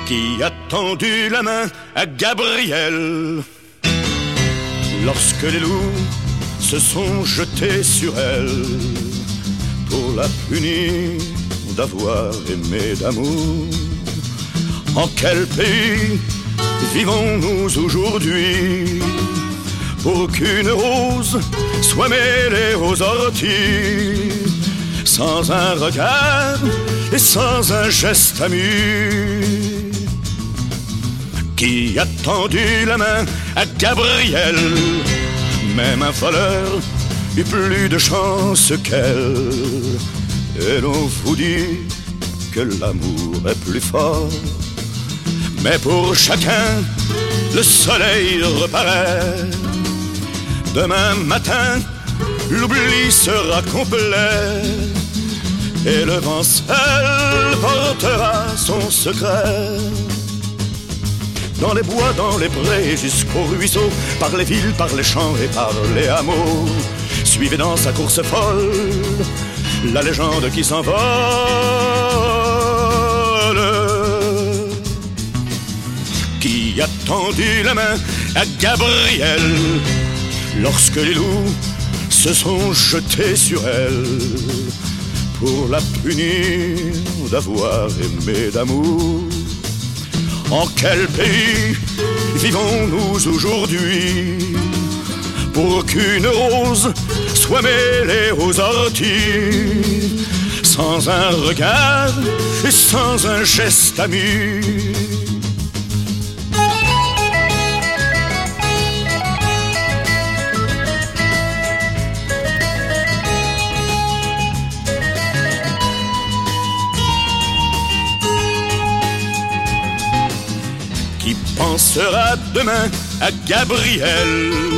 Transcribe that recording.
Qui a tendu la main à Gabrielle lorsque les loups se sont jetés sur elle pour la punir d'avoir aimé d'amour. En quel pays vivons-nous aujourd'hui pour qu'une rose soit mêlée aux orties, sans un regard et sans un geste ami? Qui a tendu la main à Gabrielle? Même un voleur eut plus de chance qu'elle. Et l'on vous dit que l'amour est plus fort. Mais pour chacun, le soleil reparaît. Demain matin, l'oubli sera complet. Et le vent seul portera son secret. Dans les bois, dans les prés, jusqu'aux ruisseaux, par les villes, par les champs et par les hameaux, suivez dans sa course folle la légende qui s'envole. Qui a tendu la main à Gabrielle lorsque les loups se sont jetés sur elle pour la punir d'avoir aimé d'amour? En quel pays vivons-nous aujourd'hui pour qu'une rose soit mêlée aux orties, sans un regard et sans un geste ami? Qui pensera demain à Gabrielle